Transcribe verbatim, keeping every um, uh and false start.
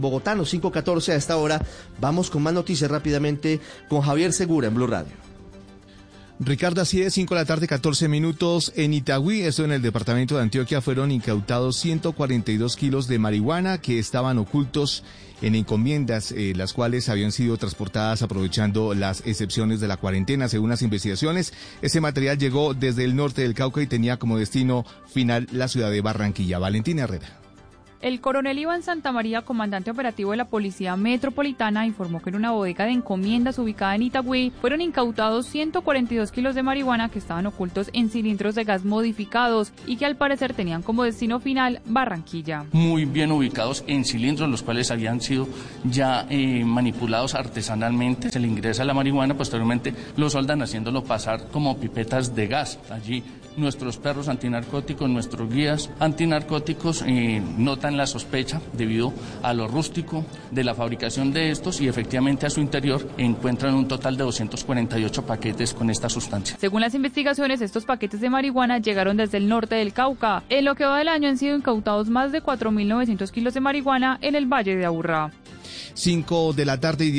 Bogotano, cinco catorce a esta hora. Vamos con más noticias rápidamente con Javier Segura en Blue Radio. Ricardo, así es, cinco de la tarde, catorce minutos. En Itagüí, esto en el departamento de Antioquia, fueron incautados ciento cuarenta y dos kilos de marihuana que estaban ocultos en encomiendas, eh, las cuales habían sido transportadas aprovechando las excepciones de la cuarentena. Según las investigaciones, ese material llegó desde el norte del Cauca y tenía como destino final la ciudad de Barranquilla. Valentina Herrera. El coronel Iván Santamaría, comandante operativo de la Policía Metropolitana, informó que en una bodega de encomiendas ubicada en Itagüí fueron incautados ciento cuarenta y dos kilos de marihuana que estaban ocultos en cilindros de gas modificados y que al parecer tenían como destino final Barranquilla. Muy bien ubicados en cilindros, los cuales habían sido ya eh, manipulados artesanalmente. Se le ingresa la marihuana, posteriormente lo soldan haciéndolo pasar como pipetas de gas. Allí nuestros perros antinarcóticos, nuestros guías antinarcóticos eh, notan la sospecha debido a lo rústico de la fabricación de estos y efectivamente a su interior encuentran un total de doscientos cuarenta y ocho paquetes con esta sustancia. Según las investigaciones, estos paquetes de marihuana llegaron desde el norte del Cauca. En lo que va del año han sido incautados más de cuatro mil novecientos kilos de marihuana en el Valle de Aburrá. cinco de la tarde y